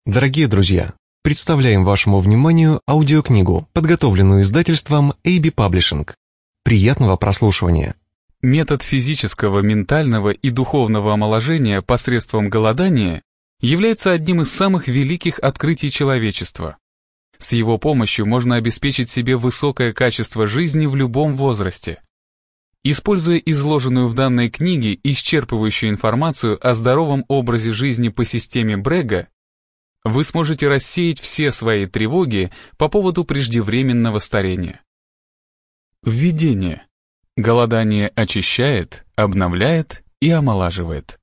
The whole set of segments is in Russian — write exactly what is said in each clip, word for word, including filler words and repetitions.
Дорогие друзья, представляем вашему вниманию аудиокнигу, подготовленную издательством эй би Publishing. Приятного прослушивания. Метод физического, ментального и духовного омоложения посредством голодания является одним из самых великих открытий человечества. С его помощью можно обеспечить себе высокое качество жизни в любом возрасте. Используя изложенную в данной книге исчерпывающую информацию о здоровом образе жизни по системе Брега, вы сможете рассеять все свои тревоги по поводу преждевременного старения. Введение. Голодание очищает, обновляет и омолаживает.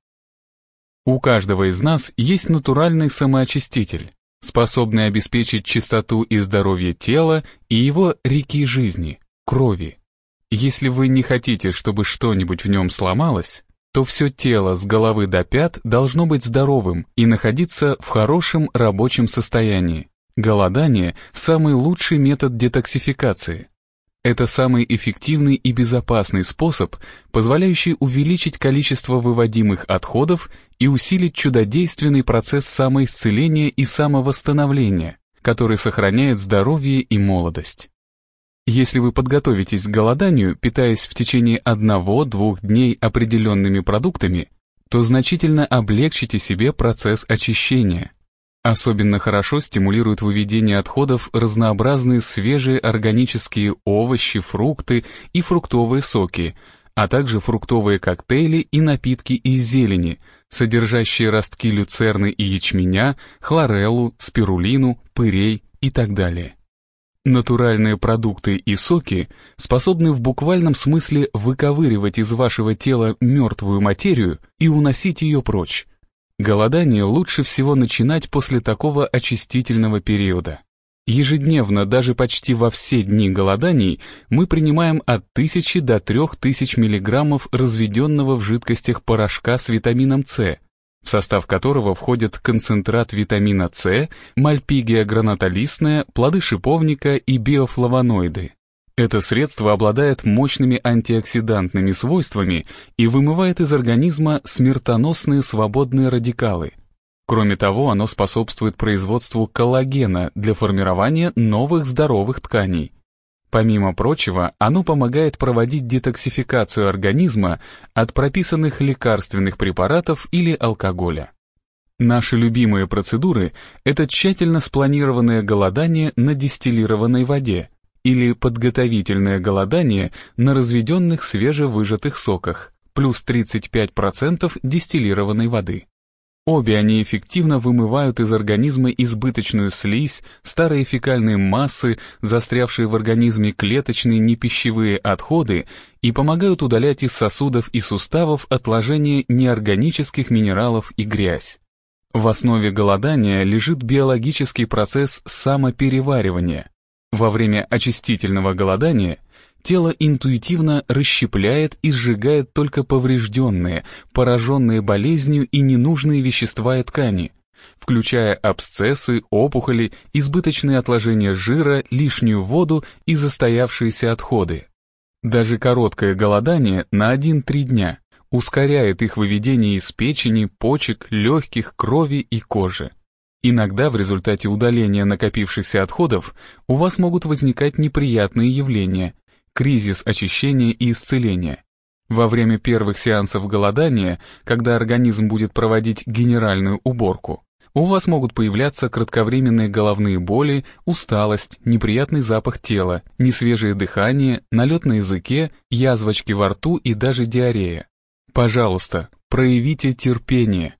У каждого из нас есть натуральный самоочиститель, способный обеспечить чистоту и здоровье тела и его реки жизни, крови. Если вы не хотите, чтобы что-нибудь в нем сломалось, то все тело с головы до пят должно быть здоровым и находиться в хорошем рабочем состоянии. Голодание – самый лучший метод детоксификации. Это самый эффективный и безопасный способ, позволяющий увеличить количество выводимых отходов и усилить чудодейственный процесс самоисцеления и самовосстановления, который сохраняет здоровье и молодость. Если вы подготовитесь к голоданию, питаясь в течение одного-двух дней определенными продуктами, то значительно облегчите себе процесс очищения. Особенно хорошо стимулирует выведение отходов разнообразные свежие органические овощи, фрукты и фруктовые соки, а также фруктовые коктейли и напитки из зелени, содержащие ростки люцерны и ячменя, хлореллу, спирулину, пырей и так далее. Натуральные продукты и соки способны в буквальном смысле выковыривать из вашего тела мертвую материю и уносить ее прочь. Голодание лучше всего начинать после такого очистительного периода. Ежедневно, даже почти во все дни голоданий, мы принимаем от тысячи до трех тысяч миллиграммов разведенного в жидкостях порошка с витамином С, в состав которого входят концентрат витамина С, мальпигия гранатолистная, плоды шиповника и биофлавоноиды. Это средство обладает мощными антиоксидантными свойствами и вымывает из организма смертоносные свободные радикалы. Кроме того, оно способствует производству коллагена для формирования новых здоровых тканей. Помимо прочего, оно помогает проводить детоксификацию организма от прописанных лекарственных препаратов или алкоголя. Наши любимые процедуры – это тщательно спланированное голодание на дистиллированной воде или подготовительное голодание на разведенных свежевыжатых соках, плюс тридцать пять процентов дистиллированной воды. Обе они эффективно вымывают из организма избыточную слизь, старые фекальные массы, застрявшие в организме клеточные непищевые отходы и помогают удалять из сосудов и суставов отложения неорганических минералов и грязь. В основе голодания лежит биологический процесс самопереваривания. Во время очистительного голодания тело интуитивно расщепляет и сжигает только поврежденные, пораженные болезнью и ненужные вещества и ткани, включая абсцессы, опухоли, избыточные отложения жира, лишнюю воду и застоявшиеся отходы. Даже короткое голодание на один-три дня ускоряет их выведение из печени, почек, легких, крови и кожи. Иногда в результате удаления накопившихся отходов у вас могут возникать неприятные явления, кризис очищения и исцеления. Во время первых сеансов голодания, когда организм будет проводить генеральную уборку, у вас могут появляться кратковременные головные боли, усталость, неприятный запах тела, несвежее дыхание, налет на языке, язвочки во рту и даже диарея. Пожалуйста, проявите терпение.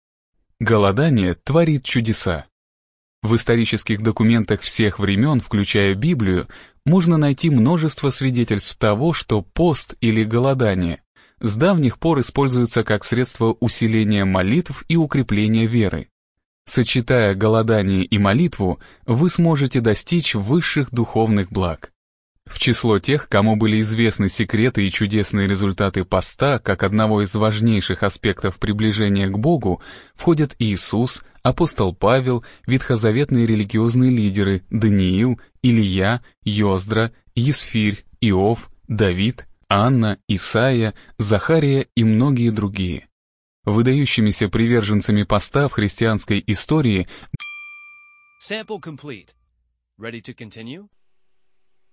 Голодание творит чудеса. В исторических документах всех времен, включая Библию, можно найти множество свидетельств того, что пост или голодание с давних пор используются как средство усиления молитв и укрепления веры. Сочетая голодание и молитву, вы сможете достичь высших духовных благ. В число тех, кому были известны секреты и чудесные результаты поста как одного из важнейших аспектов приближения к Богу, входят Иисус, апостол Павел, ветхозаветные религиозные лидеры Даниил, Илия, Йоздра, Есфирь, Иов, Давид, Анна, Исаия, Захария и многие другие. Выдающимися приверженцами поста в христианской истории Sample complete. Ready to continue?